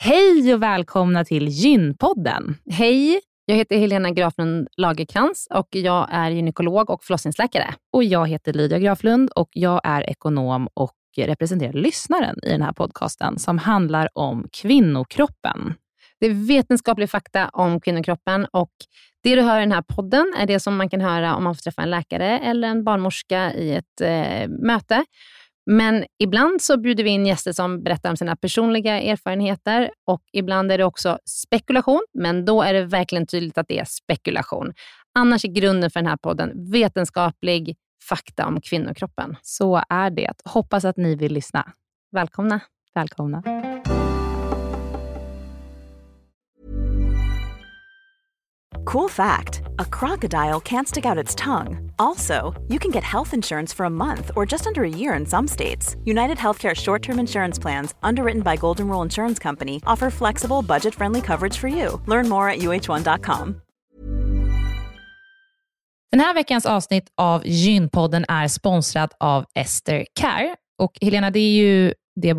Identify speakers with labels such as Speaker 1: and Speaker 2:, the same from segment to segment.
Speaker 1: Hej och välkomna till Gynpodden.
Speaker 2: Hej, jag heter Helena Graflund Lagerkrans och jag är gynekolog och förlossningsläkare.
Speaker 1: Och jag heter Lydia Graflund och jag är ekonom och representerar lyssnaren i den här podcasten som handlar om kvinnokroppen.
Speaker 2: Det är vetenskaplig fakta om kvinnokroppen och det du hör i den här podden är det som man kan höra om man får träffa en läkare eller en barnmorska i ett möte. Men ibland så bjuder vi in gäster som berättar om sina personliga erfarenheter och ibland är det också spekulation, men då är det verkligen tydligt att det är spekulation. Annars är grunden för den här podden vetenskaplig fakta om kvinnokroppen.
Speaker 1: Så är det. Hoppas att ni vill lyssna.
Speaker 2: Välkomna.
Speaker 1: Välkomna.
Speaker 3: Cool fact, a crocodile can't stick out its tongue. Also, you can get health insurance for a month or just under a year in some states. United Healthcare short-term insurance plans, underwritten by Golden Rule Insurance Company, offer flexible, budget-friendly coverage for you. Learn more at uh1.com.
Speaker 1: Den här veckans avsnitt av Gynpodden är sponsrad av Ester Care. Och Helena, det är ju det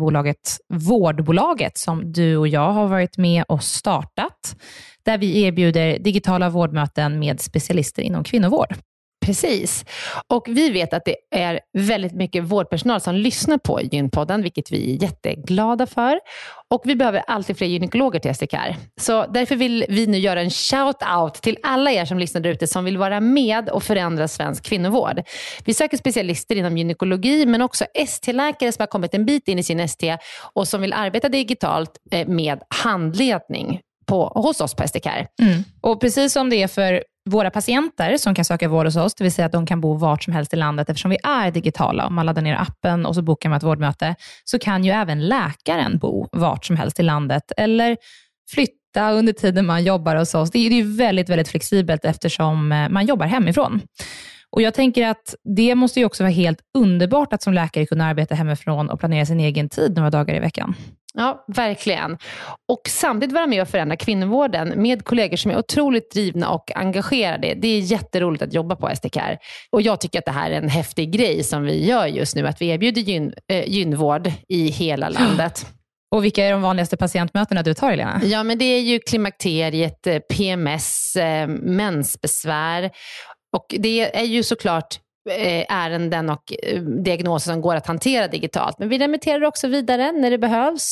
Speaker 1: vårdbolaget som du och jag har varit med och startat. Där vi erbjuder digitala vårdmöten med specialister inom kvinnovård.
Speaker 2: Precis. Och vi vet att det är väldigt mycket vårdpersonal som lyssnar på Gynpodden, vilket vi är jätteglada för. Och vi behöver alltid fler gynekologer till SDK. Så därför vill vi nu göra en shout-out till alla er som lyssnar där ute som vill vara med och förändra svensk kvinnovård. Vi söker specialister inom gynekologi men också ST-läkare som har kommit en bit in i sin ST och som vill arbeta digitalt med handledning hos oss på SDK.
Speaker 1: Och precis som det är för våra patienter som kan söka vård hos oss, det vill säga att de kan bo vart som helst i landet eftersom vi är digitala. Om man laddar ner appen och så bokar man ett vårdmöte så kan ju även läkaren bo vart som helst i landet eller flytta under tiden man jobbar hos oss. Det är ju väldigt, väldigt flexibelt eftersom man jobbar hemifrån. Och jag tänker att det måste ju också vara helt underbart att som läkare kunna arbeta hemifrån och planera sin egen tid några dagar i veckan.
Speaker 2: Ja, verkligen. Och samtidigt vara med och förändra kvinnovården med kollegor som är otroligt drivna och engagerade. Det är jätteroligt att jobba på SDK. Och jag tycker att det här är en häftig grej som vi gör just nu. Att vi erbjuder gynvård i hela landet.
Speaker 1: Och vilka är de vanligaste patientmötena du tar, Helena?
Speaker 2: Ja, men det är ju klimakteriet, PMS, mensbesvär. Och det är ju såklart ärenden och diagnoser som går att hantera digitalt. Men vi remitterar också vidare när det behövs.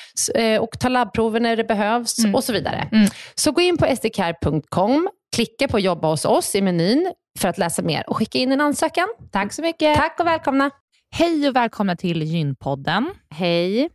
Speaker 2: Och tar labbprover när det behövs och så vidare. Så gå in på sdcare.com, klicka på jobba hos oss i menyn för att läsa mer och skicka in en ansökan.
Speaker 1: Tack så mycket.
Speaker 2: Tack och välkomna.
Speaker 1: Hej och välkomna till Gynpodden.
Speaker 2: Hej.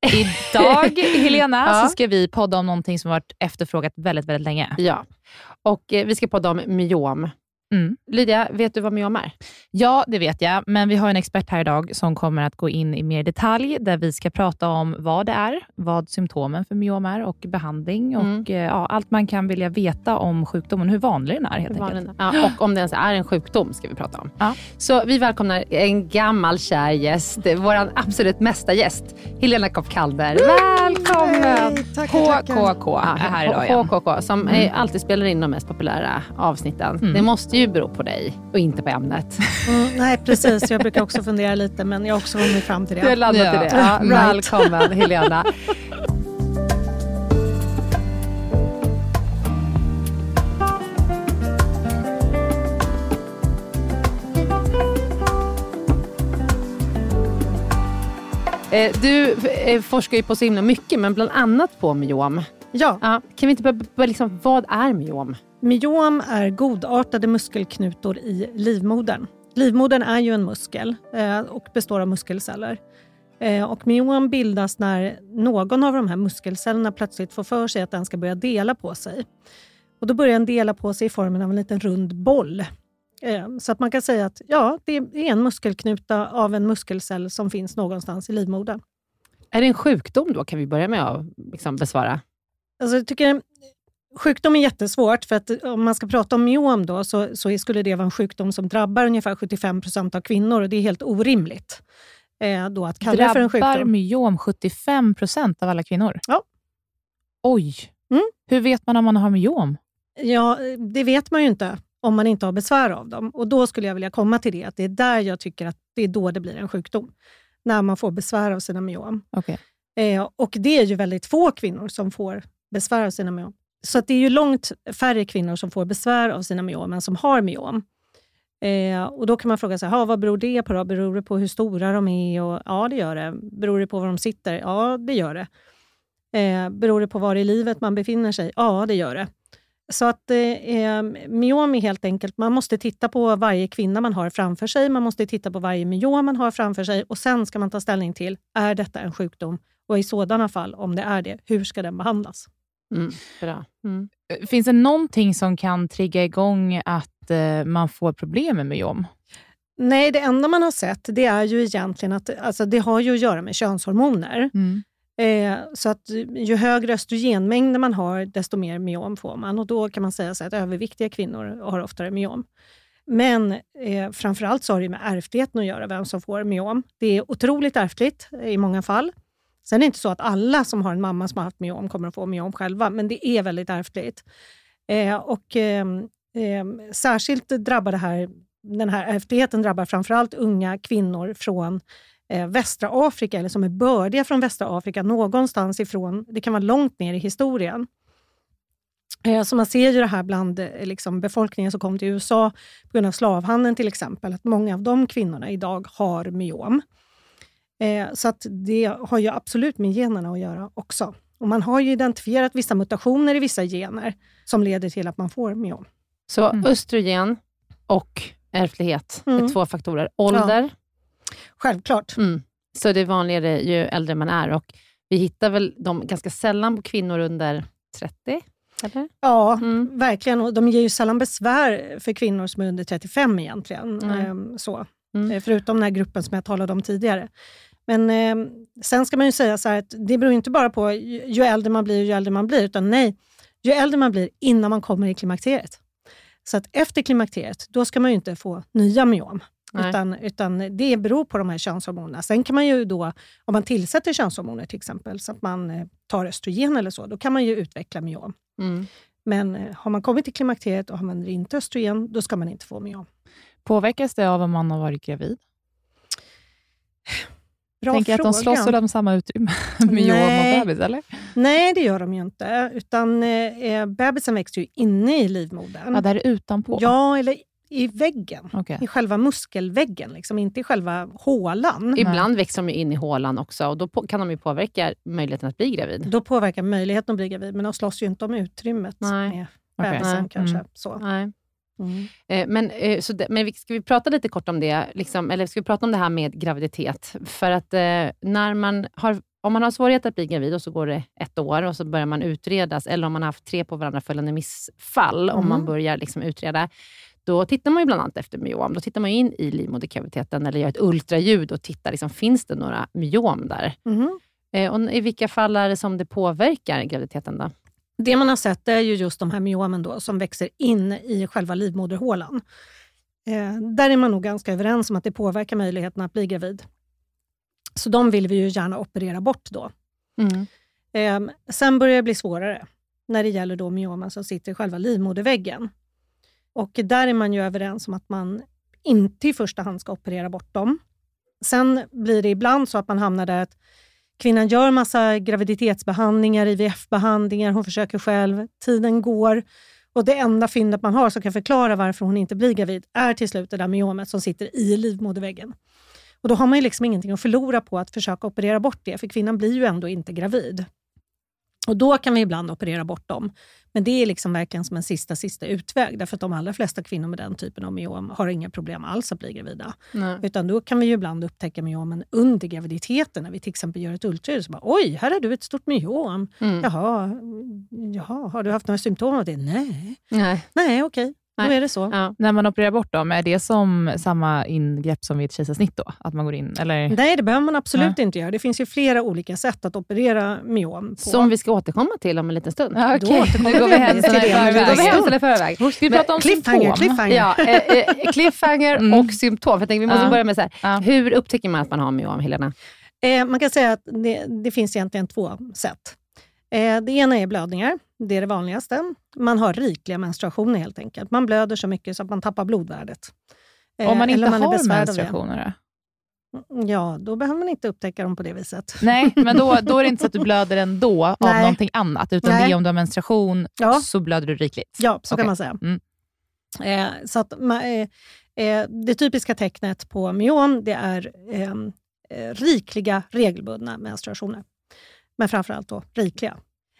Speaker 1: Idag, Helena, så ska vi podda om någonting som varit efterfrågat väldigt, väldigt länge.
Speaker 2: Ja, och vi ska podda om myom. Lydia, vet du vad myom är?
Speaker 1: Ja, det vet jag. Men vi har en expert här idag som kommer att gå in i mer detalj där vi ska prata om vad det är, vad symptomen för myom är och behandling och allt man kan vilja veta om sjukdomen, hur vanlig den är helt enkelt.
Speaker 2: Ja, och om det ens är en sjukdom ska vi prata om.
Speaker 1: Ja.
Speaker 2: Så vi välkomnar en gammal kär gäst, vår absolut mesta gäst, Helena Kopp-Kalder. Välkommen!
Speaker 1: HKK är här idag igen.
Speaker 2: HKK, som alltid spelar in de mest populära avsnitten. Det måste ju bero på dig och inte på ämnet.
Speaker 4: Nej, precis. Jag brukar också fundera lite, men jag har också kommit fram till det.
Speaker 2: Du har landat i det. Ja, välkommen, Helena. Du forskar ju på så himla mycket, men bland annat på myom.
Speaker 4: Ja.
Speaker 2: Kan vi inte börja liksom, vad är myom?
Speaker 4: Myom är godartade muskelknutor i livmodern. Livmodern är ju en muskel och består av muskelceller. Och myom bildas när någon av de här muskelcellerna plötsligt får för sig att den ska börja dela på sig. Och då börjar den dela på sig i formen av en liten rund boll. Så att man kan säga att det är en muskelknuta av en muskelcell som finns någonstans i livmodern.
Speaker 2: Är det en sjukdom då? Kan vi börja med att liksom besvara?
Speaker 4: Alltså jag tycker sjukdom är jättesvårt, för att om man ska prata om myom då så skulle det vara en sjukdom som drabbar ungefär 75% av kvinnor, och det är helt orimligt då att kalla det för en sjukdom.
Speaker 1: Drabbar myom 75% av alla kvinnor?
Speaker 4: Ja.
Speaker 1: Oj! Hur vet man om man har myom?
Speaker 4: Ja, det vet man ju inte om man inte har besvär av dem. Och då skulle jag vilja komma till det, att det är där jag tycker att det är då det blir en sjukdom. När man får besvär av sina myom.
Speaker 1: Okay.
Speaker 4: Och det är ju väldigt få kvinnor som får besvär av sina myom. Så att det är ju långt färre kvinnor som får besvär av sina myom än som har myom. Och då kan man fråga sig, vad beror det på då? Beror det på hur stora de är? Och, ja, det gör det. Beror det på var de sitter? Ja, det gör det. Beror det på var i livet man befinner sig? Ja, det gör det. Så att myom är helt enkelt, man måste titta på varje kvinna man har framför sig. Man måste titta på varje myom man har framför sig. Och sen ska man ta ställning till, är detta en sjukdom? Och i sådana fall, om det är det, hur ska den behandlas?
Speaker 2: Bra.
Speaker 1: Finns det någonting som kan trigga igång att man får problem med myom?
Speaker 4: Nej, det enda man har sett, det är ju egentligen att alltså, det har ju att göra med könshormoner. Så att ju högre östrogenmängder man har, desto mer myom får man. Och då kan man säga så att överviktiga kvinnor har oftare myom. Men framförallt så har det med ärftligheten att göra, vem som får myom. Det är otroligt ärftligt i många fall. Sen är det inte så att alla som har en mamma som har haft myom kommer att få myom själva, men det är väldigt ärftligt. Särskilt drabbar den här ärftligheten drabbar framförallt unga kvinnor från västra Afrika, eller som är bördiga från västra Afrika, någonstans ifrån, det kan vara långt ner i historien. Så man ser ju det här bland liksom, befolkningen som kom till USA på grund av slavhandeln till exempel, att många av de kvinnorna idag har myom. Så att det har ju absolut med generna att göra också. Och man har ju identifierat vissa mutationer i vissa gener som leder till att man får myom.
Speaker 2: Så östrogen och ärftlighet är 2 faktorer. Ålder?
Speaker 4: Ja. Självklart.
Speaker 2: Så det är vanligare ju äldre man är. Och vi hittar väl dem ganska sällan på kvinnor under 30? Eller?
Speaker 4: Ja, verkligen. Och de ger ju sällan besvär för kvinnor som är under 35 egentligen. Förutom den här gruppen som jag talade om tidigare. Men sen ska man ju säga så här att det beror inte bara på ju äldre man blir, utan nej, ju äldre man blir innan man kommer i klimakteriet. Så att efter klimakteriet, då ska man ju inte få nya myom. Utan det beror på de här könshormonerna. Sen kan man ju då, om man tillsätter könshormoner till exempel, så att man tar östrogen eller så, då kan man ju utveckla myom. Men har man kommit till klimakteriet och har man inte östrogen, då ska man inte få myom.
Speaker 1: Påverkas det av om man har varit gravid?
Speaker 4: Bra
Speaker 1: tänker
Speaker 4: fråga.
Speaker 1: Att de slåss om samma utrymme med myom och bebis, eller?
Speaker 4: Nej, det gör de ju inte. Utan bebisen växer ju inne i livmodern.
Speaker 1: Ja, där utanpå?
Speaker 4: Ja, eller i väggen.
Speaker 1: Okay.
Speaker 4: I själva muskelväggen, liksom, inte i själva hålan.
Speaker 2: Ibland växer de ju in i hålan också, och då kan de ju påverka möjligheten att bli gravid.
Speaker 4: Då påverkar möjligheten att bli gravid, men de slåss ju inte om utrymmet med bebisen kanske. Så.
Speaker 2: Nej. Men ska vi prata lite kort om det, liksom, eller ska vi prata om det här med graviditet? För att om man har svårighet att bli gravid och så går det 1 år och så börjar man utredas, eller om man har haft 3 på varandra följande missfall, om man börjar liksom utreda, då tittar man ju bland annat efter myom. Då tittar man in i livmoderkaviteten eller gör ett ultraljud och tittar, liksom, finns det några myom där? Och i vilka fall är det som det påverkar graviditeten då?
Speaker 4: Det man har sett är ju just de här myomen då, som växer in i själva livmoderhålan. Där är man nog ganska överens om att det påverkar möjligheten att bli gravid. Så de vill vi ju gärna operera bort då. Sen börjar det bli svårare när det gäller då myomen som sitter i själva livmoderväggen. Och där är man ju överens om att man inte i första hand ska operera bort dem. Sen blir det ibland så att man hamnar där att kvinnan gör massa graviditetsbehandlingar, IVF-behandlingar, hon försöker själv, tiden går och det enda fyndet man har som kan förklara varför hon inte blir gravid är till slut det där myomet som sitter i livmoderväggen. Och då har man ju liksom ingenting att förlora på att försöka operera bort det, för kvinnan blir ju ändå inte gravid. Och då kan vi ibland operera bort dem. Men det är liksom verkligen som en sista utväg. Därför att de allra flesta kvinnor med den typen av myom har inga problem alls att bli gravida. Nej. Utan då kan vi ju ibland upptäcka myomen under graviditeten. När vi till exempel gör ett ultraljud så bara, oj, här har du ett stort myom. Jaha, har du haft några symptom av det? Nej, okej. Då är det så.
Speaker 1: Ja. När man opererar bort dem, är det som samma ingrepp som vid ett kejsarsnitt då? Att man går in? Eller?
Speaker 4: Nej, det behöver man absolut inte göra. Det finns ju flera olika sätt att operera myom på.
Speaker 2: Som vi ska återkomma till om en liten stund.
Speaker 1: Ja,
Speaker 2: okay.
Speaker 1: Då går vi händelserna i förväg.
Speaker 2: Vi pratar om
Speaker 4: cliffhanger.
Speaker 2: Ja, cliffhanger och symptom. För jag tänker, vi måste börja med så här. Ja. Hur upptäcker man att man har myom, Helena?
Speaker 4: Man kan säga att det finns egentligen 2 sätt. Det ena är blödningar. Det är det vanligaste. Man har rikliga menstruationer helt enkelt. Man blöder så mycket så att man tappar blodvärdet.
Speaker 1: Om man inte har menstruationer?
Speaker 4: Ja, då behöver man inte upptäcka dem på det viset.
Speaker 1: Nej, men då är det inte så att du blöder ändå av någonting annat, utan det är om du har menstruation så blöder du rikligt.
Speaker 4: Ja, så kan man säga. Så att det typiska tecknet på myom, det är rikliga regelbundna menstruationer. Men framförallt då rikliga.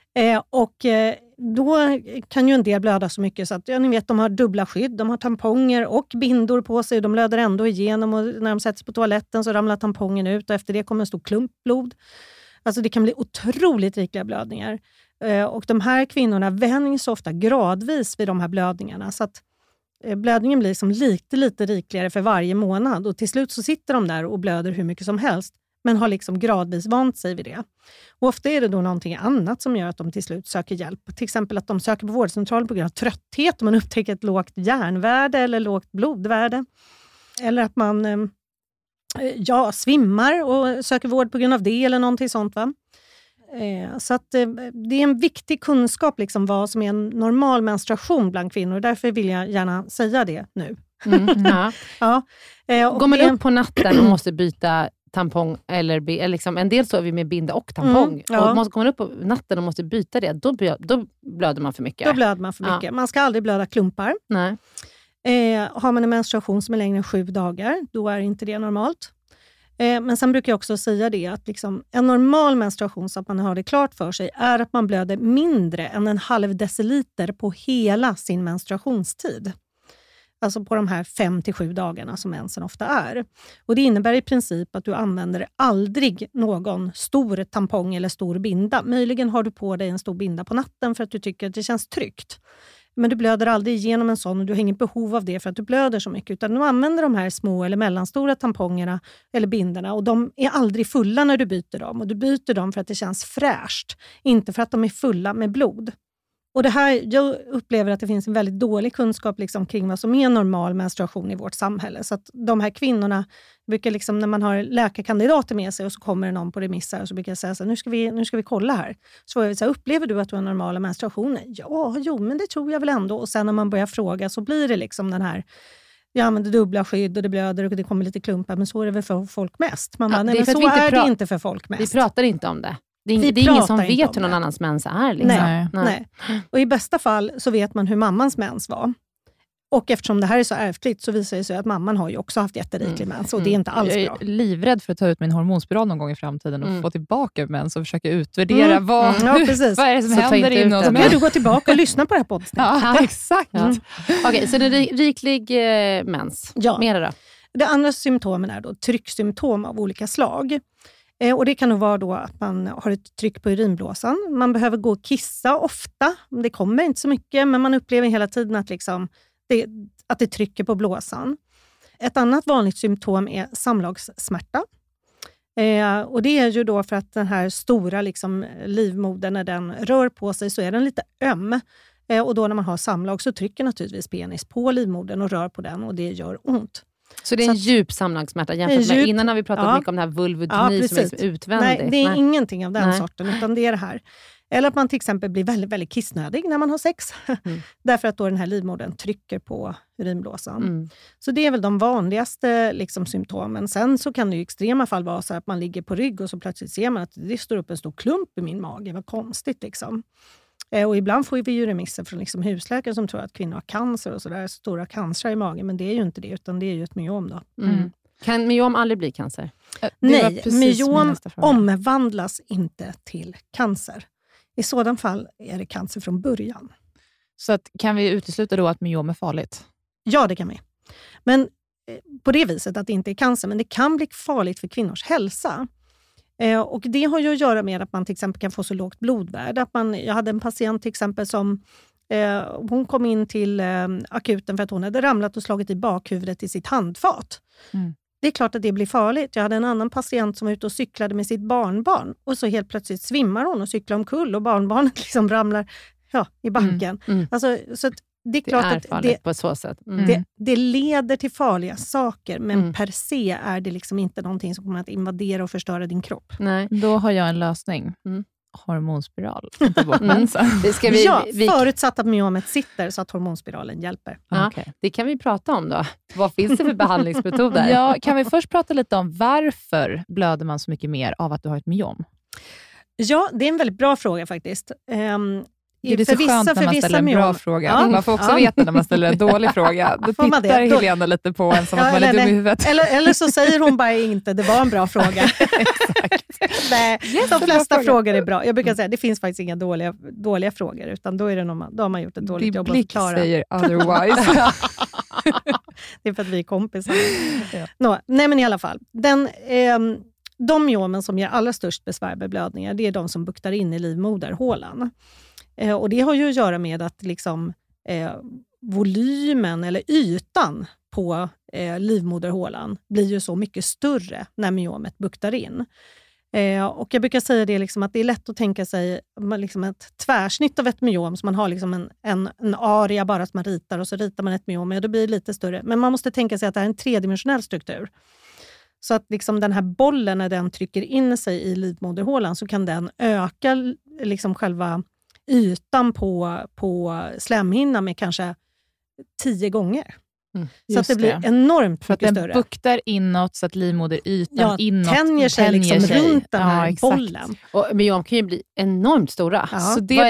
Speaker 4: Då kan ju en del blöda så mycket så att ni vet, de har dubbla skydd, de har tamponger och bindor på sig, de blöder ändå igenom och när de sätts på toaletten så ramlar tampongen ut och efter det kommer en stor klump blod. Alltså det kan bli otroligt rikliga blödningar. Och de här kvinnorna vänjs ofta gradvis vid de här blödningarna så att blödningen blir som lite rikligare för varje månad och till slut så sitter de där och blöder hur mycket som helst men har liksom gradvis vant sig vid det. Och ofta är det då någonting annat som gör att de till slut söker hjälp. Till exempel att de söker på vårdcentralen på grund av trötthet, man upptäcker ett lågt järnvärde eller lågt blodvärde. Eller att man svimmar och söker vård på grund av det eller någonting sånt va. Så att det är en viktig kunskap liksom vad som är en normal menstruation bland kvinnor. Därför vill jag gärna säga det nu.
Speaker 2: Går man upp på natten och måste byta tampong eller liksom, en del så är vi med binda och tampong. Och går man upp på natten och måste byta det, då blöder man för mycket.
Speaker 4: Då blöder man för mycket. Man ska aldrig blöda klumpar.
Speaker 2: Nej.
Speaker 4: Har man en menstruation som är längre än 7 dagar, då är inte det normalt. Men sen brukar jag också säga det att liksom, en normal menstruation så att man har det klart för sig är att man blöder mindre än 1/2 deciliter på hela sin menstruationstid. Alltså på de här 5 till 7 dagarna som mensen ofta är. Och det innebär i princip att du använder aldrig någon stor tampong eller stor binda. Möjligen har du på dig en stor binda på natten för att du tycker att det känns tryggt. Men du blöder aldrig igenom en sån och du har inget behov av det för att du blöder så mycket. Utan du använder de här små eller mellanstora tampongerna eller binderna och de är aldrig fulla när du byter dem. Och du byter dem för att det känns fräscht, inte för att de är fulla med blod. Och det här, jag upplever att det finns en väldigt dålig kunskap liksom kring vad som är normal menstruation i vårt samhälle. Så att de här kvinnorna brukar liksom, när man har läkarkandidater med sig och så kommer det någon på remisser och så brukar jag säga så här, nu ska vi kolla här. Så jag säga, upplever du att du har normala menstruationer? Ja, men det tror jag väl ändå. Och sen när man börjar fråga så blir det liksom den här, jag använder dubbla skydd och det blöder och det kommer lite klumpar, men så är det väl för folk mest. Man bara, nej, men så är det inte för folk mest.
Speaker 2: Vi pratar inte om det. Det är ingen som vet hur någon annans mens är. Liksom.
Speaker 4: Nej. Och i bästa fall så vet man hur mammans mens var. Och eftersom det här är så ärftligt så visar det sig att mamman har ju också haft jätteriklig mens. Och det är inte alls bra.
Speaker 1: Jag är livrädd för att ta ut min hormonspiral någon gång i framtiden och få tillbaka mens och försöka utvärdera vad är det som händer inom oss.
Speaker 4: Då kan du gå tillbaka och lyssna på det här poddavsnittet.
Speaker 1: Ja, exakt.
Speaker 2: Okej, så det är riklig mens.
Speaker 4: Ja.
Speaker 2: Mera då?
Speaker 4: Det andra symptomen är då trycksymptom av olika slag. Och det kan nog vara då att man har ett tryck på urinblåsan. Man behöver gå och kissa ofta. Det kommer inte så mycket, men man upplever hela tiden att, liksom, att det trycker på blåsan. Ett annat vanligt symptom är samlagssmärta. Och det är ju då för att den här stora liksom, livmodern, när den rör på sig så är den lite öm. Och då när man har samlag så trycker naturligtvis penis på livmodern och rör på den och det gör ont.
Speaker 2: Så det är en djup samlagssmärta jämfört med innan har vi pratat mycket om det här vulvodyni som är liksom utvändigt.
Speaker 4: Nej, det är ingenting av den sorten utan det är det här. Eller att man till exempel blir väldigt, väldigt kissnödig när man har sex. Därför att då den här livmodern trycker på urinblåsan. Så det är väl de vanligaste liksom, symptomen. Sen så kan det i extrema fall vara så att man ligger på rygg och så plötsligt ser man att det står upp en stor klump i min mage. Vad konstigt liksom. Och ibland får vi ju remisser från liksom husläkare som tror att kvinnor har cancer och sådär, stora cancer i magen, men det är ju inte det utan det är ju ett myom då.
Speaker 2: Kan myom aldrig bli cancer?
Speaker 4: Nej, myom omvandlas inte till cancer. I sådan fall är det cancer från början.
Speaker 1: Så att, kan vi utesluta då att myom är farligt?
Speaker 4: Ja, det kan vi. Men på det viset att det inte är cancer, men det kan bli farligt för kvinnors hälsa. Och det har ju att göra med att man till exempel kan få så lågt blodvärde. Jag hade en patient till exempel som hon kom in till akuten för att hon hade ramlat och slagit i bakhuvudet i sitt handfat. Det är klart att det blir farligt. Jag hade en annan patient som var ute och cyklade med sitt barnbarn och så helt plötsligt svimmar hon och cyklar omkull och barnbarnet liksom ramlar i backen. Alltså, så att det är klart att
Speaker 2: farligt på så sätt.
Speaker 4: Det leder till farliga saker, men per se är det liksom inte någonting som kommer att invadera och förstöra din kropp.
Speaker 2: Nej.
Speaker 1: Då har jag en lösning. hormonspiral. Inte bort mensen.
Speaker 2: Det ska
Speaker 4: förutsatt att myomet sitter så att hormonspiralen hjälper.
Speaker 2: Ja, okay. Det kan vi prata om då. Vad finns det för behandlingsmetoder?
Speaker 1: Ja, kan vi först prata lite om varför blöder man så mycket mer av att du har ett myom?
Speaker 4: Ja, det är en väldigt bra fråga faktiskt.
Speaker 1: Det är så skönt när man ställer en bra fråga. Ja. Man får också veta när man ställer en dålig fråga. Då tittar Helena lite på en som att man är dum i huvudet.
Speaker 4: Eller så säger hon bara inte, det var en bra fråga.
Speaker 1: Exakt.
Speaker 4: Nej, de flesta frågor är bra. Jag brukar säga, det finns faktiskt inga dåliga frågor, utan då är det då har man gjort ett dåligt jobb att förklara.
Speaker 1: Säger otherwise.
Speaker 4: Det är för att vi är kompisar. Ja. Nej, men i alla fall. De myomen som ger allra störst besvär med blödningar, det är de som buktar in i livmoderhålan. Och det har ju att göra med att liksom, volymen eller ytan på livmoderhålan blir ju så mycket större när myomet buktar in. Och jag brukar säga det liksom att det är lätt att tänka sig liksom ett tvärsnitt av ett myom, så man har liksom en area bara som man ritar, och så ritar man ett myom och då blir det lite större. Men man måste tänka sig att det är en tredimensionell struktur. Så att liksom den här bollen, när den trycker in sig i livmoderhålan, så kan den öka liksom själva ytan på slemhinnan med kanske 10 gånger. Så att det blir enormt mycket större.
Speaker 1: För att den buktar inåt så att livmoderytan inåt
Speaker 4: tänjer sig liksom runt den här bollen.
Speaker 2: Och myom kan ju bli enormt stora.
Speaker 1: Ja. Så det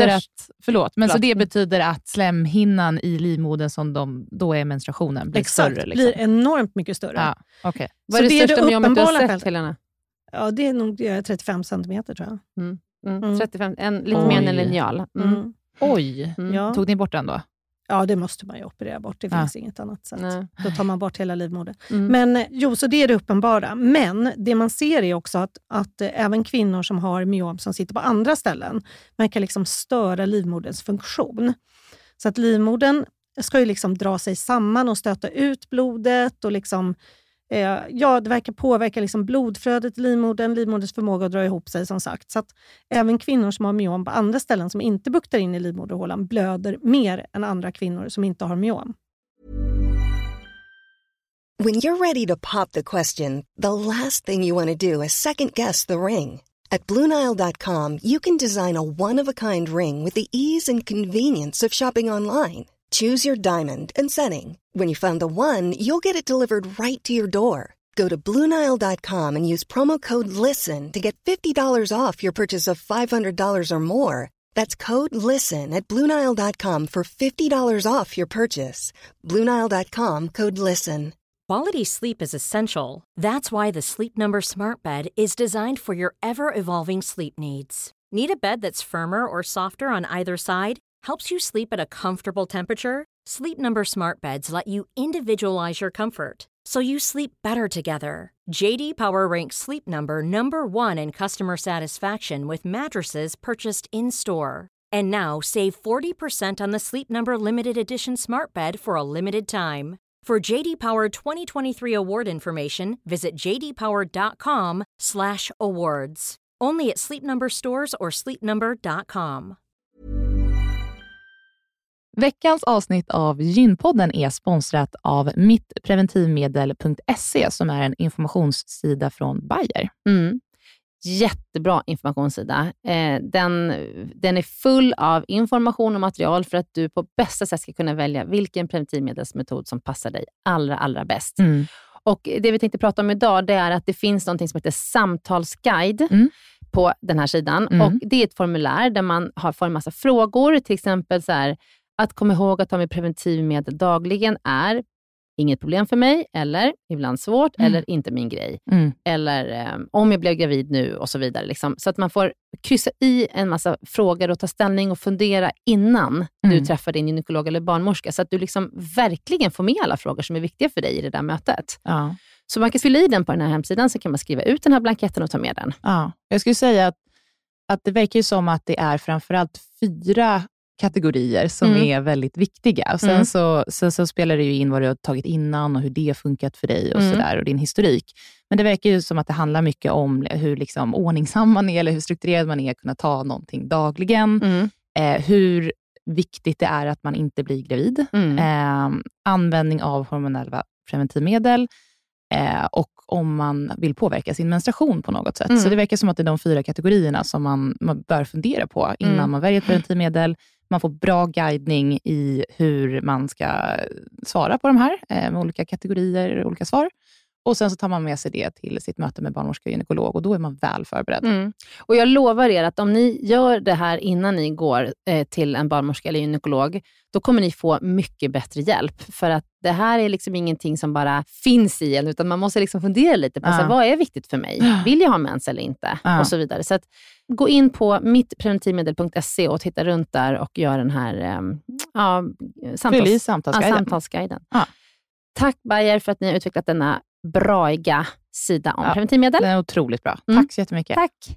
Speaker 1: betyder att slemhinnan i livmodern som då är menstruationen blir större. Liksom.
Speaker 4: Blir enormt mycket större.
Speaker 1: Ja, okay.
Speaker 2: Vad är det största myomet du har sett, Helena?
Speaker 4: Ja, det är nog 35 centimeter tror jag.
Speaker 2: 35, lite mer än en linjal.
Speaker 1: Oj, tog ni bort den då?
Speaker 4: Ja, det måste man ju operera bort. Det finns inget annat sätt. Då tar man bort hela livmodern. Men så det är det uppenbara. Men det man ser är också att även kvinnor som har myom som sitter på andra ställen, man kan liksom störa livmoderns funktion. Så att livmodern ska ju liksom dra sig samman och stöta ut blodet och liksom det verkar påverka liksom blodflödet i livmoderns förmåga att dra ihop sig, som sagt. Så att även kvinnor som har myom på andra ställen som inte buktar in i livmoderhålan blöder mer än andra kvinnor som inte har myom.
Speaker 5: When you're ready to pop the question, the last thing you want to do is second guess the ring. At BlueNile.com you can design a one-of-a-kind ring with the ease and convenience of shopping online. Choose your diamond and setting. When you find the one, you'll get it delivered right to your door. Go to BlueNile.com and use promo code LISTEN to get $50 off your purchase of $500 or more. That's code LISTEN at BlueNile.com for $50 off your purchase. BlueNile.com, code LISTEN.
Speaker 6: Quality sleep is essential. That's why the Sleep Number Smart Bed is designed for your ever-evolving sleep needs. Need a bed that's firmer or softer on either side? Helps you sleep at a comfortable temperature? Sleep Number Smart Beds let you individualize your comfort, so you sleep better together. JD Power ranks Sleep Number #1 in customer satisfaction with mattresses purchased in-store. And now save 40% on the Sleep Number Limited Edition Smart Bed for a limited time. For JD Power 2023 award information, visit jdpower.com/awards. Only at Sleep Number stores or sleepnumber.com.
Speaker 1: Veckans avsnitt av Gynpodden är sponsrat av mittpreventivmedel.se som är en informationssida från Bayer.
Speaker 2: Jättebra informationssida. Den är full av information och material för att du på bästa sätt ska kunna välja vilken preventivmedelsmetod som passar dig allra bäst. Och det vi tänkte prata om idag, det är att det finns något som heter samtalsguide på den här sidan. Och det är ett formulär där man får en massa frågor, till exempel så här: att komma ihåg att ta med preventivmedel dagligen är inget problem för mig, eller ibland svårt, eller inte min grej. Eller om jag blev gravid nu och så vidare. Liksom. Så att man får kryssa i en massa frågor och ta ställning och fundera innan du träffar din gynekolog eller barnmorska. Så att du liksom verkligen får med alla frågor som är viktiga för dig i det där mötet.
Speaker 1: Ja.
Speaker 2: Så man kan fylla i den på den här hemsidan, så kan man skriva ut den här blanketten och ta med den.
Speaker 1: Ja. Jag skulle säga att det verkar ju som att det är framförallt 4 kategorier som är väldigt viktiga. Och sen så spelar det ju in vad du har tagit innan och hur det har funkat för dig och sådär, och din historik. Men det verkar ju som att det handlar mycket om hur liksom ordningsam man är, eller hur strukturerad man är, att kunna ta någonting dagligen. Hur viktigt det är att man inte blir gravid. Användning av hormonella preventivmedel. Och
Speaker 7: om man vill påverka sin menstruation på något sätt. Så det verkar som att det är de 4 kategorierna som man bör fundera på innan man väljer ett preventivmedel. Man får bra guidning i hur man ska svara på de här med olika kategorier, olika svar. Och sen så tar man med sig det till sitt möte med barnmorska och gynekolog och då är man väl förberedd.
Speaker 2: Och jag lovar er att om ni gör det här innan ni går till en barnmorska eller gynekolog, då kommer ni få mycket bättre hjälp. För att det här är liksom ingenting som bara finns i en, utan man måste liksom fundera lite på så här, vad är viktigt för mig? Vill jag ha mens eller inte? Och så vidare. Så att gå in på mittpreventivmedel.se och titta runt där och gör den här samtalsguiden. Tack Bayer för att ni har utvecklat denna braiga sida om preventivmedel.
Speaker 7: Det är otroligt bra. Tack så jättemycket.
Speaker 2: Tack.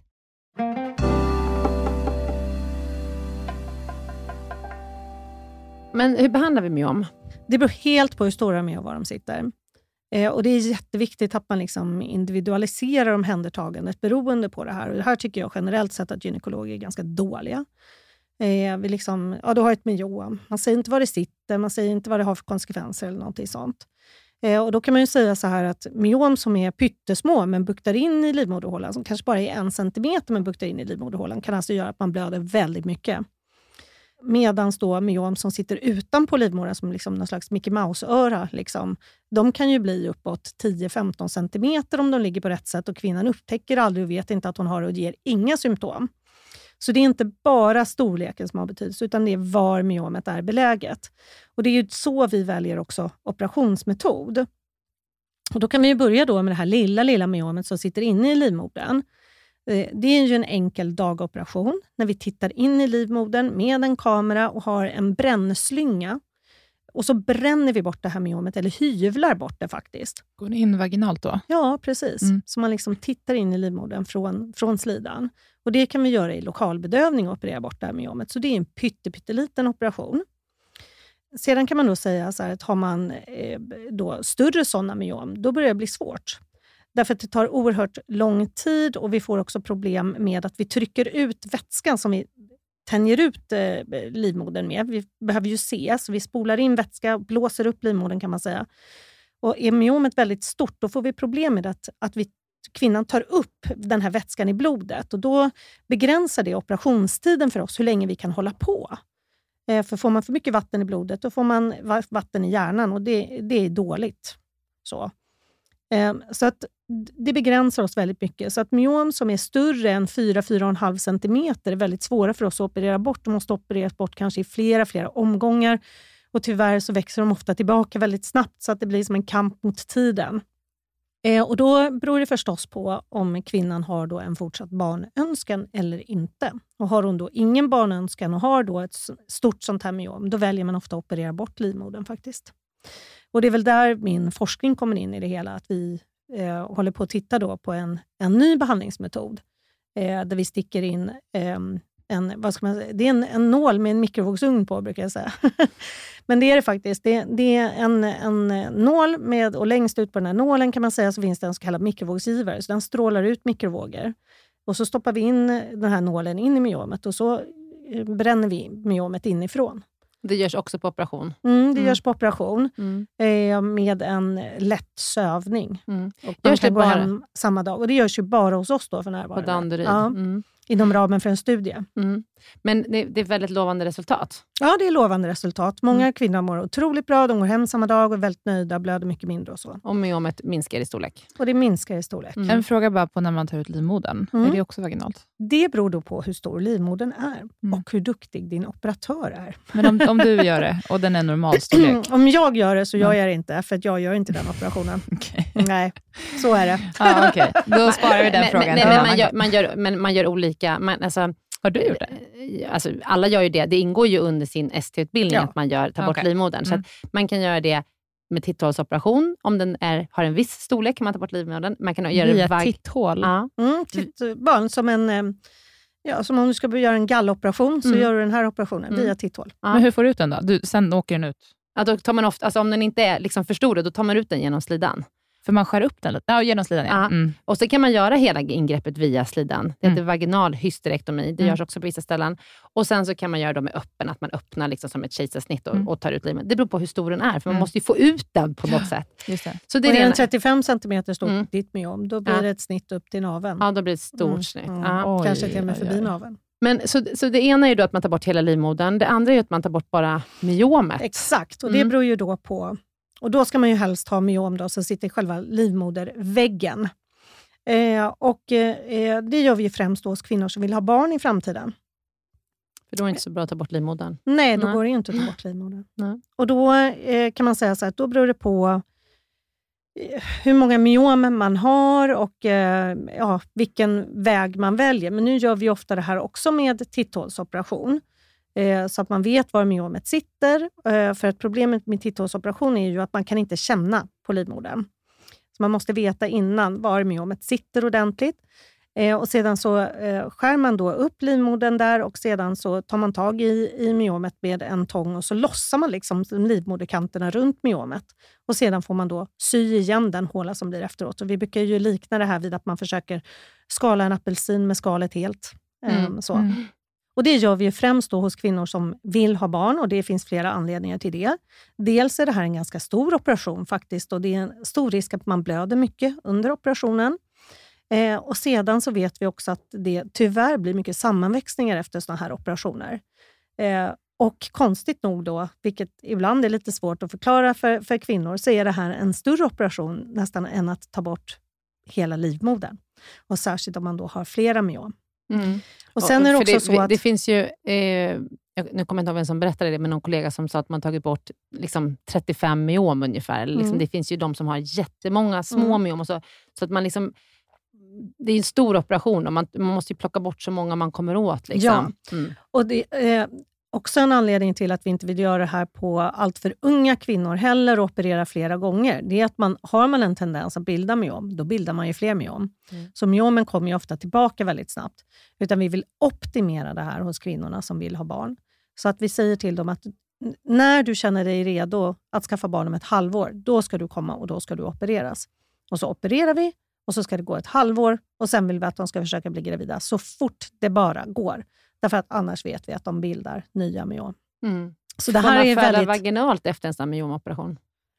Speaker 2: Men hur behandlar vi myom?
Speaker 4: Det beror helt på hur stora de är och var de sitter. Och det är jätteviktigt att man liksom individualiserar omhändertagandet beroende på det här. Och det här tycker jag generellt sett att gynekologer är ganska dåliga. Vi liksom, du har ett myom. Man säger inte vad det sitter, man säger inte vad det har för konsekvenser eller någonting sånt. Och då kan man ju säga så här att myom som är pyttesmå men buktar in i livmoderhålan, som kanske bara är 1 centimeter men buktar in i livmoderhålan, kan alltså göra att man blöder väldigt mycket. Medans då myom som sitter utanpå livmodern som liksom någon slags Mickey Mouse-öra, liksom, de kan ju bli uppåt 10-15 centimeter om de ligger på rätt sätt och kvinnan upptäcker aldrig och vet inte att hon har och ger inga symptom. Så det är inte bara storleken som har betydelse utan det är var myomet är beläget. Och det är ju så vi väljer också operationsmetod. Och då kan vi ju börja då med det här lilla myomet som sitter inne i livmodern. Det är ju en enkel dagoperation när vi tittar in i livmodern med en kamera och har en brännslynga. Och så bränner vi bort det här myomet eller hyvlar bort det faktiskt.
Speaker 7: Går det in vaginalt då?
Speaker 4: Ja, precis. Så man liksom tittar in i livmodern från slidan. Och det kan vi göra i lokalbedövning och operera bort det här myomet. Så det är en pytteliten operation. Sedan kan man då säga så här att har man då större sådana myom, då börjar det bli svårt. Därför att det tar oerhört lång tid och vi får också problem med att vi trycker ut vätskan som vi tänjer ut livmodern med. Vi behöver ju se, så vi spolar in vätska och blåser upp livmodern kan man säga. Och är myomet väldigt stort, då får vi problem med att kvinnan tar upp den här vätskan i blodet. Och då begränsar det operationstiden för oss hur länge vi kan hålla på. För får man för mycket vatten i blodet, då får man vatten i hjärnan och det är dåligt. Så att det begränsar oss väldigt mycket. Så att myom som är större än 4-4,5 centimeter är väldigt svåra för oss att operera bort. De måste opereras bort kanske i flera omgångar. Och tyvärr så växer de ofta tillbaka väldigt snabbt så att det blir som en kamp mot tiden. Och då beror det förstås på om kvinnan har då en fortsatt barnönskan eller inte. Och har hon då ingen barnönskan och har då ett stort sånt här myom, då väljer man ofta att operera bort livmodern faktiskt. Och det är väl där min forskning kommer in i det hela, att vi håller på att titta då på en ny behandlingsmetod där vi sticker in det är en nål med en mikrovågsugn på, brukar jag säga. Men det är det faktiskt. Det är en nål med, och längst ut på den här nålen kan man säga så finns det en så kallad mikrovågsgivare. Så den strålar ut mikrovågor. Och så stoppar vi in den här nålen in i myomet och så bränner vi myomet inifrån.
Speaker 2: Det görs också på operation?
Speaker 4: Det görs på operation med en lätt sövning. Och
Speaker 2: görs det
Speaker 4: gå hem samma dag. Och det görs ju bara hos oss då för närvarande.
Speaker 2: På Danderyd?
Speaker 4: Ja, inom ramen för en studie.
Speaker 2: Men det är väldigt lovande resultat?
Speaker 4: Ja, det är lovande resultat. Många kvinnor mår otroligt bra. De går hem samma dag och är väldigt nöjda, blöder mycket mindre och så.
Speaker 2: Och myomet minskar i storlek?
Speaker 4: Och det minskar i storlek.
Speaker 7: En fråga bara på när man tar ut livmodern. Är det också vaginalt?
Speaker 4: Det beror då på hur stor livmodern är och hur duktig din operatör är.
Speaker 7: Men om du gör det och den är normal storlek?
Speaker 4: Om jag gör det så gör jag det inte, för att jag gör inte den operationen.
Speaker 7: Okay.
Speaker 4: Nej, så är det.
Speaker 7: Okay. Då sparar vi den frågan.
Speaker 2: Men man gör olika...
Speaker 7: Har du gjort det?
Speaker 2: Alltså, alla gör ju det. Det ingår ju under sin ST-utbildning att man tar bort livmodern. Så att man kan göra det med titthålsoperation. Om den har en viss storlek kan man ta bort livmodern. Man kan göra
Speaker 7: via titthål?
Speaker 2: Ja.
Speaker 4: Bara som om du ska göra en galloperation så gör du den här operationen via titthål.
Speaker 7: Men hur får du ut den då? Sen åker den ut?
Speaker 2: Ja, då tar man ofta, alltså om den inte är liksom för stor, då tar man ut den genom slidan.
Speaker 7: För man skär upp den lite. Ja, genom slidan. Ja.
Speaker 2: Och så kan man göra hela ingreppet via slidan. Det heter vaginal hysterektomi. Det görs också på vissa ställen. Och sen så kan man göra det med öppen. Att man öppnar liksom som ett kejsarsnitt och tar ut livmodern. Det beror på hur stor den är. För man måste ju få ut den på något sätt.
Speaker 7: Just det.
Speaker 2: Så det
Speaker 4: är
Speaker 2: en
Speaker 4: 35 centimeter stort ditt myom. Då blir det ett snitt upp till naveln.
Speaker 2: Ja, då blir det ett stort snitt.
Speaker 4: Kanske till och med förbi naveln.
Speaker 2: Men, så det ena är ju då att man tar bort hela livmodern. Det andra är att man tar bort bara myomet.
Speaker 4: Exakt, och det beror ju då på... Och då ska man ju helst ha myom då, som sitter i själva livmoderväggen. Det gör vi ju främst då hos kvinnor som vill ha barn i framtiden.
Speaker 2: För då är det inte så bra att ta bort livmodern.
Speaker 4: Nej, då går det ju inte att ta bort livmodern.
Speaker 2: Nej.
Speaker 4: Och då kan man säga så här, då beror det på hur många myom man har och vilken väg man väljer. Men nu gör vi ofta det här också med titthålsoperation. Så att man vet var myomet sitter. För att problemet med titthålsoperation är ju att man kan inte känna på livmodern. Så man måste veta innan var myomet sitter ordentligt. Och sedan så skär man då upp livmodern där och sedan så tar man tag i myomet med en tång och så lossar man liksom livmoderkanterna runt myomet. Och sedan får man då sy igen den håla som blir efteråt. Och vi brukar ju likna det här vid att man försöker skala en apelsin med skalet helt. Och det gör vi ju främst då hos kvinnor som vill ha barn och det finns flera anledningar till det. Dels är det här en ganska stor operation faktiskt och det är en stor risk att man blöder mycket under operationen. Och sedan så vet vi också att det tyvärr blir mycket sammanväxningar efter såna här operationer. Och konstigt nog då, vilket ibland är lite svårt att förklara för kvinnor, så är det här en större operation nästan än att ta bort hela livmodern. Och särskilt om man då har flera myom. Och sen är det också så att...
Speaker 2: Det finns ju, nu kommer jag inte ihåg vem som berättade det, men någon kollega som sa att man tagit bort liksom 35 myom ungefär. Liksom, det finns ju de som har jättemånga små myom och så att man liksom... Det är en stor operation och man måste ju plocka bort så många man kommer åt. Liksom.
Speaker 4: Ja, och det är också en anledning till att vi inte vill göra det här på allt för unga kvinnor heller och operera flera gånger. Det är att har man en tendens att bilda myom, då bildar man ju fler myom. Så myomen kommer ju ofta tillbaka väldigt snabbt. Utan vi vill optimera det här hos kvinnorna som vill ha barn. Så att vi säger till dem att när du känner dig redo att skaffa barn om ett halvår, då ska du komma och då ska du opereras. Och så opererar vi. Och så ska det gå ett halvår och sen vill vi att de ska försöka bli gravida så fort det bara går. Därför att annars vet vi att de bildar nya myom. Så det här är väldigt...
Speaker 2: vaginalt efter en sån myomoperation?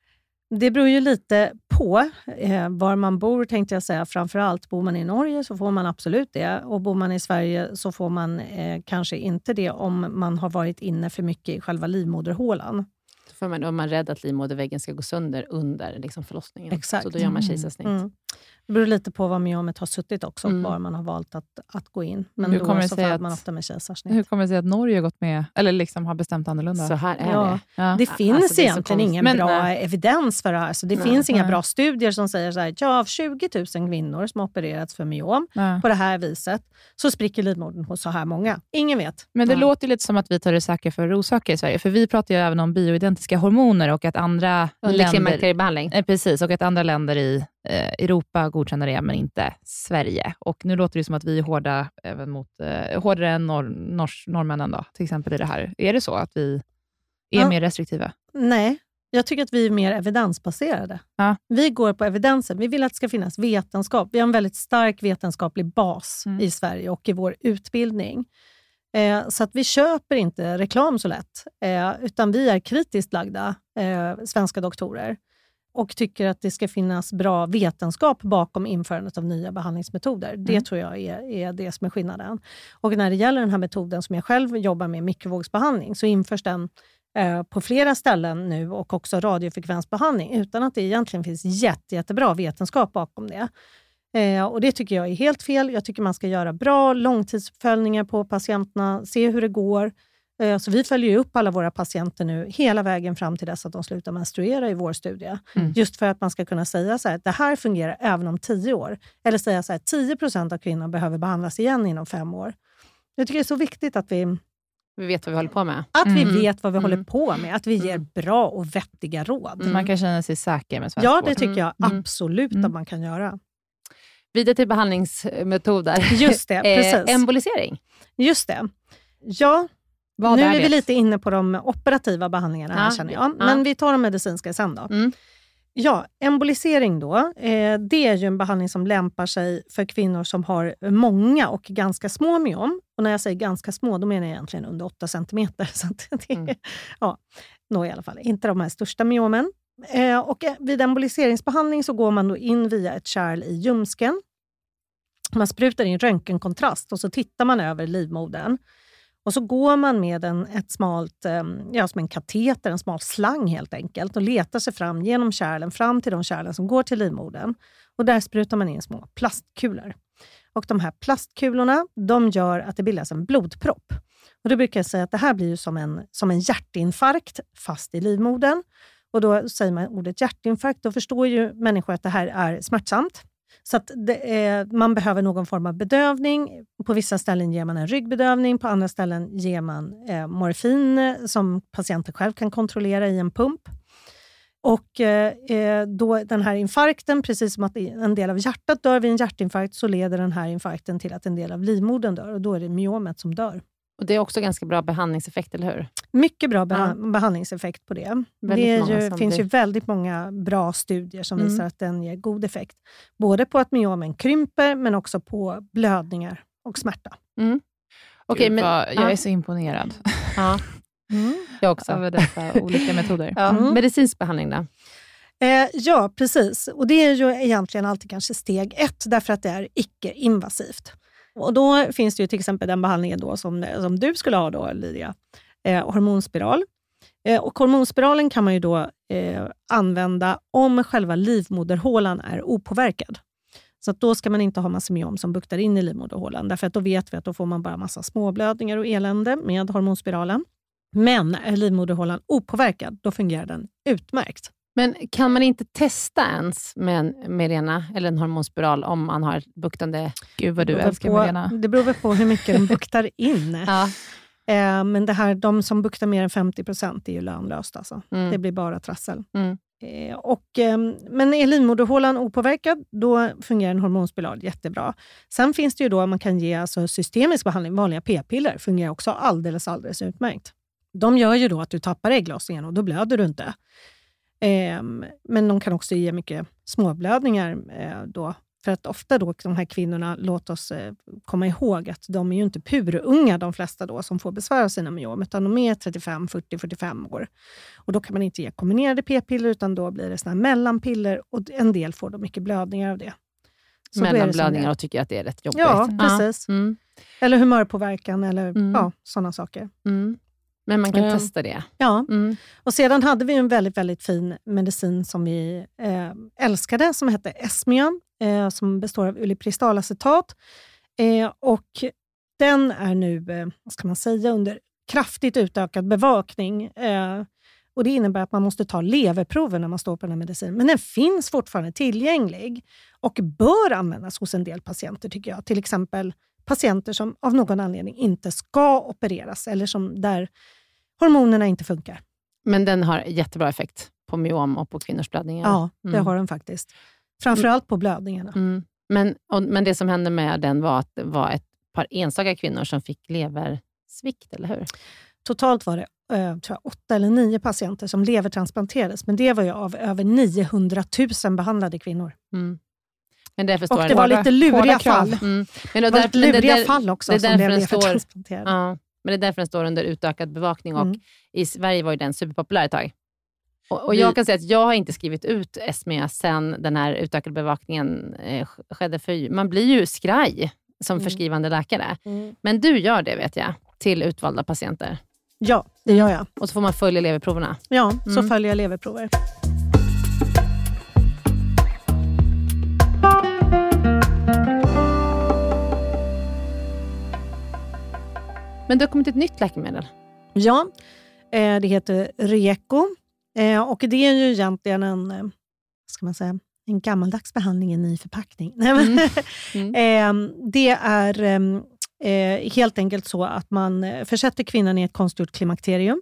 Speaker 4: Det beror ju lite på var man bor, tänkte jag säga. Framförallt bor man i Norge så får man absolut det. Och bor man i Sverige så får man kanske inte det om man har varit inne för mycket i själva livmoderhålan.
Speaker 2: För man är rädd att livmoderväggen ska gå sönder under liksom förlossningen.
Speaker 4: Exakt.
Speaker 2: Så då gör man kejsarsnitt.
Speaker 4: Det beror lite på vad myomet har suttit också och var man har valt att gå in. Men
Speaker 7: hur
Speaker 4: då
Speaker 7: kommer
Speaker 4: så får man ofta med kejsarsnitt.
Speaker 7: Hur kommer det sig att Norge har gått med, eller liksom har bestämt annorlunda?
Speaker 2: Så här är det.
Speaker 7: Ja.
Speaker 4: Det finns
Speaker 2: alltså,
Speaker 4: egentligen ingen bra evidens för det här. Så det finns inga bra studier som säger så här, av 20 000 kvinnor som har opererats för myom på det här viset så spricker livmodern hos så här många. Ingen vet.
Speaker 7: Men det låter lite som att vi tar det säkra för osäkra i Sverige. För vi pratar ju även om bioidentiska hormoner och att andra länder... Precis, och att andra länder i Europa godkänner det, men inte Sverige. Och nu låter det som att vi är hårda även mot, hårdare än norrmännen då, till exempel i det här. Är det så att vi är mer restriktiva?
Speaker 4: Nej, jag tycker att vi är mer evidensbaserade.
Speaker 7: Ja.
Speaker 4: Vi går på evidensen. Vi vill att det ska finnas vetenskap. Vi har en väldigt stark vetenskaplig bas i Sverige och i vår utbildning. Så att vi köper inte reklam så lätt. Utan vi är kritiskt lagda svenska doktorer. Och tycker att det ska finnas bra vetenskap bakom införandet av nya behandlingsmetoder. Det tror jag är det som är skillnaden. Och när det gäller den här metoden som jag själv jobbar med, mikrovågsbehandling, så införs den på flera ställen nu och också radiofrekvensbehandling utan att det egentligen finns jättebra vetenskap bakom det. Och det tycker jag är helt fel. Jag tycker man ska göra bra långtidsuppföljningar på patienterna, se hur det går. Så vi följer ju upp alla våra patienter nu hela vägen fram till dess att de slutar menstruera i vår studie. Just för att man ska kunna säga så här, det här fungerar även om 10 år. Eller säga så här, 10% av kvinnor behöver behandlas igen inom 5 år. Jag tycker det är så viktigt att vi
Speaker 2: vet vad vi håller på med.
Speaker 4: Att vi vet vad vi håller på med. Att vi ger bra och vettiga råd.
Speaker 7: Man kan känna sig säker med svensk
Speaker 4: vård.
Speaker 7: vård.
Speaker 4: Det tycker jag absolut att man kan göra.
Speaker 2: Vidare till behandlingsmetoder.
Speaker 4: Just det, precis.
Speaker 2: Embolisering.
Speaker 4: Just det. Ja, nu är vi lite inne på de operativa behandlingarna här känner jag. Men vi tar de medicinska sen då. Ja, embolisering då, det är ju en behandling som lämpar sig för kvinnor som har många och ganska små myom. Och när jag säger ganska små, då menar jag egentligen under 8 centimeter. Så det är, i alla fall inte de här största myomen. Och vid emboliseringsbehandling så går man då in via ett kärl i ljumsken. Man sprutar in röntgenkontrast och så tittar man över livmodern. Och så går man med ett smalt, som en kateter, en smal slang helt enkelt. Och letar sig fram genom kärlen, fram till de kärlen som går till livmodern. Och där sprutar man in små plastkulor. Och de här plastkulorna, de gör att det bildas en blodpropp. Och då brukar jag säga att det här blir ju som en hjärtinfarkt fast i livmodern. Och då säger man ordet hjärtinfarkt, då förstår ju människor att det här är smärtsamt. Så att man behöver någon form av bedövning. På vissa ställen ger man en ryggbedövning. På andra ställen ger man morfin som patienten själv kan kontrollera i en pump. Och då den här infarkten, precis som att en del av hjärtat dör vid en hjärtinfarkt, så leder den här infarkten till att en del av livmodern dör. Och då är det myomet som dör.
Speaker 2: Och det är också ganska bra behandlingseffekt, eller hur?
Speaker 4: Mycket bra behandlingseffekt på det. Det finns ju väldigt många bra studier som visar att den ger god effekt. Både på att myomen krymper, men också på blödningar och smärta.
Speaker 7: Okej, men jag är så imponerad.
Speaker 2: Ja. Jag också.
Speaker 7: Över dessa olika metoder.
Speaker 2: Medicinsk behandling då?
Speaker 4: Ja, precis. Och det är ju egentligen alltid kanske steg 1, därför att det är icke-invasivt. Och då finns det ju till exempel den behandlingen då som du skulle ha då, Lydia. Hormonspiral. Och hormonspiralen kan man ju då använda om själva livmoderhålan är opåverkad. Så att då ska man inte ha massa myom som buktar in i livmoderhålan. Därför att då vet vi att då får man bara massa småblödningar och elände med hormonspiralen. Men är livmoderhålan opåverkad, då fungerar den utmärkt.
Speaker 2: Men kan man inte testa ens med Mirena eller en hormonspiral om man har buktande...
Speaker 7: Gud vad du älskar Mirena.
Speaker 4: Det beror på hur mycket den buktar in. Men de som buktar mer än 50% är ju lönlöst. Alltså. Det blir bara trassel. Men är livmoderhålan opåverkad, då fungerar en hormonspiral jättebra. Sen finns det ju då man kan ge alltså systemisk behandling, vanliga p-piller fungerar också alldeles utmärkt. De gör ju då att du tappar ägglossningen och då blöder du inte. Men de kan också ge mycket småblödningar då. För att ofta då de här kvinnorna, låt oss komma ihåg att de är ju inte purunga de flesta då som får besvär av sina myom, utan de är 35, 40, 45 år. Och då kan man inte ge kombinerade p-piller, utan då blir det såna här mellanpiller och en del får då mycket blödningar av det.
Speaker 2: Så mellanblödningar och tycker att det är rätt jobbigt.
Speaker 4: Ja, precis. Eller humörpåverkan eller sådana saker.
Speaker 2: Men man kan testa det.
Speaker 4: Ja, och sedan hade vi en väldigt, väldigt fin medicin som vi älskade som hette Esmion, som består av ulipristal-acetat. Och den är nu, vad ska man säga, under kraftigt utökad bevakning. Och det innebär att man måste ta leverprover när man står på den här medicinen. Men den finns fortfarande tillgänglig och bör användas hos en del patienter tycker jag. Till exempel patienter som av någon anledning inte ska opereras eller som där hormonerna inte funkar.
Speaker 2: Men den har jättebra effekt på myom och på kvinnors blödningar.
Speaker 4: Ja, det har den faktiskt. Framförallt på blödningarna.
Speaker 2: Men det som hände med den var att det var ett par enstaka kvinnor som fick leversvikt, eller hur?
Speaker 4: Totalt var det 8 eller 9 patienter som levertransplanterades. Men det var ju av över 900 000 behandlade kvinnor.
Speaker 2: Men därför
Speaker 4: och det var lite luriga fall.
Speaker 2: Men
Speaker 4: det var lite luriga fall också
Speaker 2: det
Speaker 4: som blev levertransplanterade.
Speaker 2: Ja, men det är därför den står under utökad bevakning. Och i Sverige var ju den superpopulär ett tag. Och jag kan säga att jag har inte skrivit ut Esmia sen den här utökade bevakningen skedde. För man blir ju skraj som förskrivande läkare. Men du gör det, vet jag, till utvalda patienter.
Speaker 4: Ja, det gör jag.
Speaker 2: Och så får man följa leverproverna.
Speaker 4: Ja, så följer jag leverprover.
Speaker 2: Men det har kommit ett nytt läkemedel.
Speaker 4: Ja, det heter Ryeqo. Och det är ju egentligen en gammaldags behandling i en ny förpackning. Det är helt enkelt så att man försätter kvinnan i ett konstgjort klimakterium.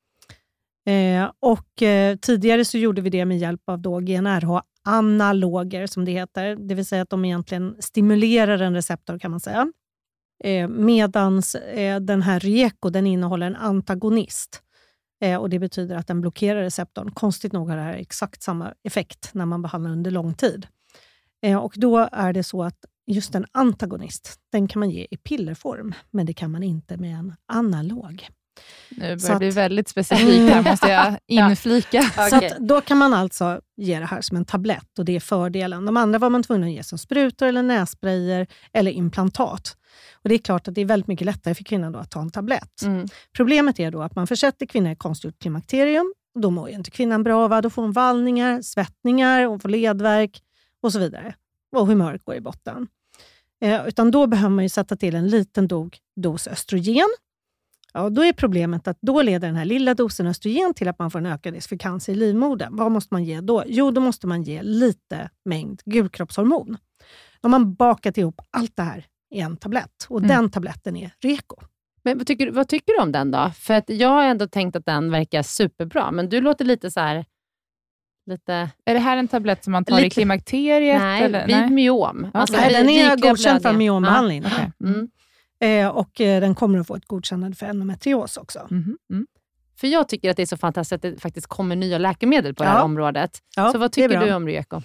Speaker 4: Och tidigare så gjorde vi det med hjälp av då GnRH-analoger som det heter. Det vill säga att de egentligen stimulerar en receptor kan man säga. Medans den här Ryeqo, den innehåller en antagonist. Och det betyder att den blockerar receptorn. Konstigt nog har det här exakt samma effekt när man behandlar under lång tid. Och då är det så att just en antagonist, den kan man ge i pillerform. Men det kan man inte med en analog.
Speaker 7: Nu börjar det bli väldigt specifikt här, måste jag inflika.
Speaker 4: Så att då kan man alltså ge det här som en tablett och det är fördelen. De andra var man tvungen att ge som sprutor eller nässprayer eller implantat. Och det är klart att det är väldigt mycket lättare för kvinnan då att ta en tablett. Problemet är då att man försätter kvinnor i konstgjort klimakterium. Och då mår ju inte kvinnan bra, va? Då får hon vallningar, svettningar, hon får ledvärk och så vidare. Och humöret går i botten. Utan då behöver man ju sätta till en liten dos östrogen. Ja, då är problemet att då leder den här lilla dosen östrogen till att man får en ökad risk för cancer i livmodern. Vad måste man ge då? Jo, då måste man ge lite mängd gulkroppshormon. Då har man bakat ihop allt det här i en tablett. Och den tabletten är Reko.
Speaker 2: Men vad tycker du om den då? För att jag har ändå tänkt att den verkar superbra. Men du låter lite så här...
Speaker 7: Är det här en tablett som man tar i klimakteriet?
Speaker 2: Nej,
Speaker 7: eller?
Speaker 2: vid myom. Alltså,
Speaker 4: den är godkänd för myombehandling.
Speaker 7: Okay.
Speaker 4: Och den kommer att få ett godkännande för endometrios också.
Speaker 2: För jag tycker att det är så fantastiskt att det faktiskt kommer nya läkemedel på det här området. Så vad tycker du om Reko?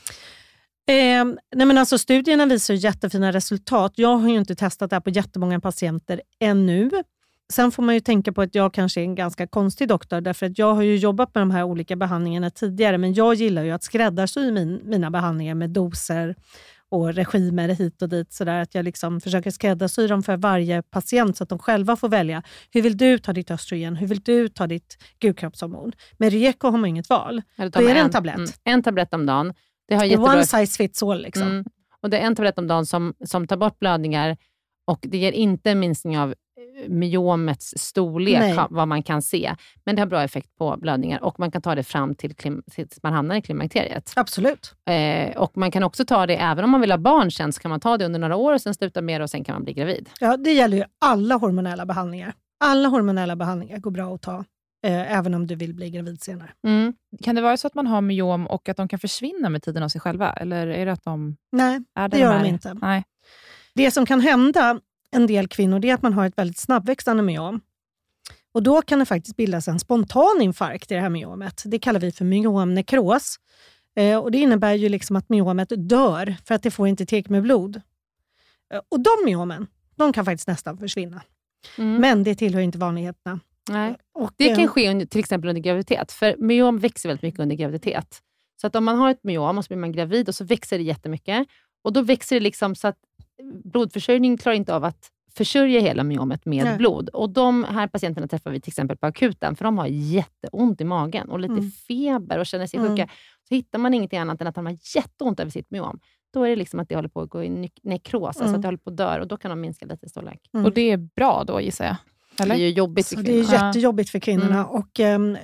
Speaker 4: Nej men alltså, studierna visar jättefina resultat. Jag har ju inte testat det här på jättemånga patienter ännu. Sen får man ju tänka på att jag kanske är en ganska konstig doktor. Därför att jag har ju jobbat med de här olika behandlingarna tidigare. Men jag gillar ju att skräddarsy mina behandlingar med doser och regimer hit och dit. Så där att jag liksom försöker skräddarsy dem för varje patient så att de själva får välja. Hur vill du ta ditt östrogen? Hur vill du ta ditt gulkroppshormon? Med Reko har man inget val. Då är det en tablett.
Speaker 2: En tablett om dagen. Det har
Speaker 4: one size fits all liksom.
Speaker 2: Och det är en tablett om dagen som tar bort blödningar. Och det ger inte en minskning av myomets storlek, vad man kan se. Men det har bra effekt på blödningar. Och man kan ta det fram tills man hamnar i klimakteriet.
Speaker 4: Absolut.
Speaker 2: Och man kan också ta det, även om man vill ha barn sen, så kan man ta det under några år och sen sluta med det och sen kan man bli gravid.
Speaker 4: Ja, det gäller ju alla hormonella behandlingar. Alla hormonella behandlingar går bra att ta. Även om du vill bli gravid senare.
Speaker 7: Kan det vara så att man har myom och att de kan försvinna med tiden av sig själva? Eller är det att de...
Speaker 4: Nej, det gör de inte.
Speaker 7: Nej.
Speaker 4: Det som kan hända en del kvinnor, det är att man har ett väldigt snabbväxande myom. Och då kan det faktiskt bildas en spontan infarkt i det här myomet. Det kallar vi för myomnekros. Och det innebär ju liksom att myomet dör för att det får inte tillräckligt med blod. Och de myomen, de kan faktiskt nästan försvinna. Men det tillhör inte vanligheterna.
Speaker 2: Nej. Och det kan ske till exempel under graviditet. För myom växer väldigt mycket under graviditet. Så att om man har ett myom och så blir man gravid och så växer det jättemycket. Och då växer det liksom så att blodförsörjningen klarar inte av att försörja hela myomet med blod. Och de här patienterna träffar vi till exempel på akuten. För de har jätteont i magen och lite feber och känner sig sjuka. Så hittar man ingenting annat än att de har jätteont över sitt myom. Då är det liksom att det håller på att gå i nekros. Alltså att det håller på att dö. Och då kan de minska lite i storlek.
Speaker 7: Och det är bra då, gissar jag. Eller?
Speaker 2: Det är ju jobbigt för
Speaker 4: kvinnorna. Det är jättejobbigt för kvinnorna. Och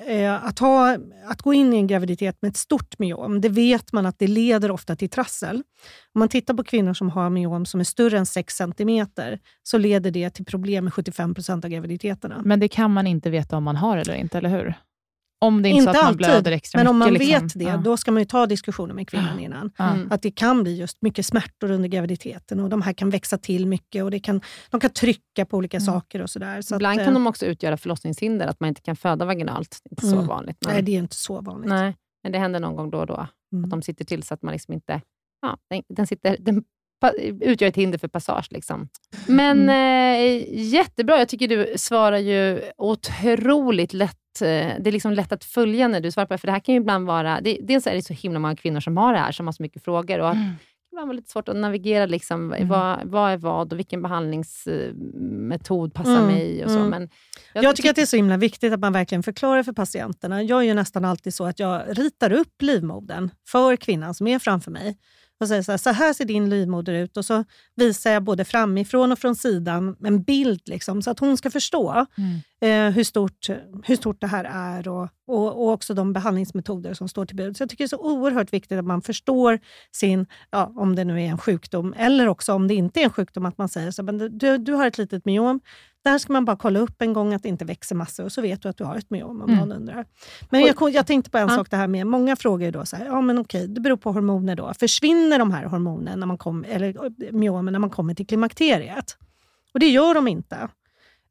Speaker 4: att gå in i en graviditet med ett stort myom, det vet man att det leder ofta till trassel. Om man tittar på kvinnor som har myom som är större än 6 centimeter, så leder det till problem med 75% av graviditeterna.
Speaker 7: Men det kan man inte veta om man har eller inte, eller hur? Om det inte är så att man blöder extra
Speaker 4: men
Speaker 7: mycket.
Speaker 4: Men om man
Speaker 7: liksom,
Speaker 4: vet det, då ska man ju ta diskussioner med kvinnan innan. Att det kan bli just mycket smärtor under graviditeten. Och de här kan växa till mycket. Och de kan trycka på olika saker och sådär. Så
Speaker 2: ibland kan de också utgöra förlossningshinder. Att man inte kan föda vaginalt. Det är inte så vanligt.
Speaker 4: Nej, det är inte så vanligt.
Speaker 2: Nej, men det händer någon gång då och då. Att de sitter till så att man liksom inte... Ja, den utgör ett hinder för passage liksom. Men jättebra. Jag tycker du svarar ju otroligt lätt. Det är liksom lätt att följa när du svarar på det. För det här kan ju ibland vara... Dels är det så himla många kvinnor som har det här. Som har så mycket frågor. Och att det kan vara lite svårt att navigera liksom. Vad är vad och vilken behandlingsmetod passar mig och så. Men
Speaker 4: jag tycker att det är så himla viktigt att man verkligen förklarar för patienterna. Jag är ju nästan alltid så att jag ritar upp livmodern för kvinnan som är framför mig. Och säger så här ser din livmoder ut. Och så visar jag både framifrån och från sidan en bild liksom, så att hon ska förstå hur stort det här är. Och också de behandlingsmetoder som står till bud. Så jag tycker det är så oerhört viktigt att man förstår sin, om det nu är en sjukdom. Eller också om det inte är en sjukdom, att man säger så här, du har ett litet myom. Där ska man bara kolla upp en gång att det inte växer massor. Och så vet du att du har ett myom om någon undrar. Men jag tänkte på en sak det här med. Många frågor då så här, men okej, det beror på hormoner då. Försvinner de här hormonerna eller myomen när man kommer till klimakteriet? Och det gör de inte.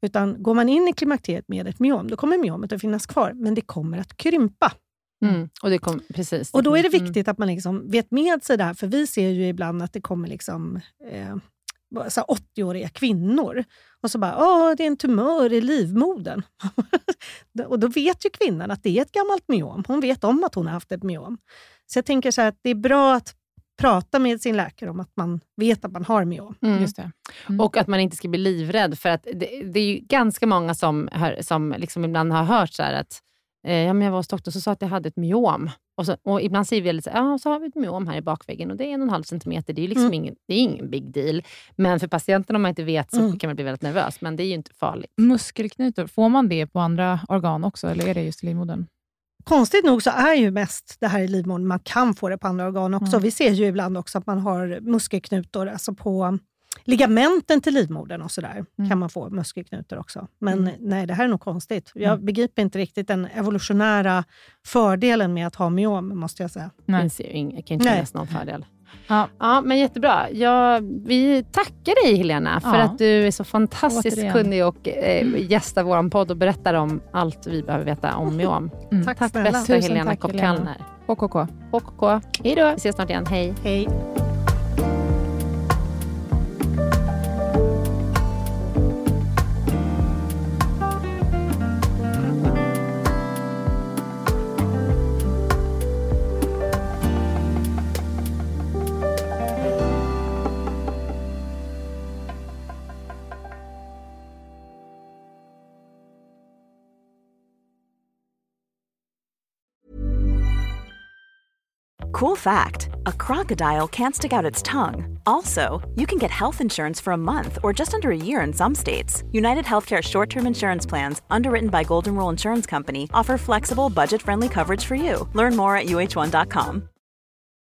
Speaker 4: Utan går man in i klimakteriet med ett myom, då kommer myomet att finnas kvar, men det kommer att krympa.
Speaker 2: Och
Speaker 4: då är det viktigt att man liksom vet med sig det här, för vi ser ju ibland att det kommer liksom 80-åriga kvinnor och så bara, det är en tumör i livmodern. Och då vet ju kvinnan att det är ett gammalt myom. Hon vet om att hon har haft ett myom. Så jag tänker så här att det är bra att prata med sin läkare om att man vet att man har myom.
Speaker 2: Just det. Och att man inte ska bli livrädd, för att det är ju ganska många som liksom ibland har hört så här att men jag var hos doktorn så sa att jag hade ett myom. Och ibland säger vi lite så har vi ett myom här i bakväggen och det är 1,5 centimeter. Det är ju liksom ingen big deal. Men för patienten, om man inte vet, så kan man bli väldigt nervös. Men det är ju inte farligt.
Speaker 7: Muskelknutor, får man det på andra organ också? Eller är det just livmodern?
Speaker 4: Konstigt nog så är ju mest det här i livmodern. Man kan få det på andra organ också. Vi ser ju ibland också att man har muskelknutor, alltså på ligamenten till livmodern och sådär kan man få muskelknutor också. Men nej, det här är nog konstigt. Jag begriper inte riktigt den evolutionära fördelen med att ha myom, måste jag säga.
Speaker 2: Nej. Jag kan inte finnas någon fördel. Ja, men jättebra. Vi tackar dig, Helena, för att du är så fantastiskt kunnig och gästar vår podd och berättar om allt vi behöver veta om myom. Tack bästa Helena Kopp-Kallner. HKK. Hej då. Vi ses snart igen. Hej.
Speaker 4: Hej.
Speaker 3: Cool fact, a crocodile can't stick out its tongue. Also, you can get health insurance for a month or just under a year in some states. United Healthcare short-term insurance plans, underwritten by Golden Rule Insurance Company, offer flexible, budget-friendly coverage for you. Learn more at uh1.com.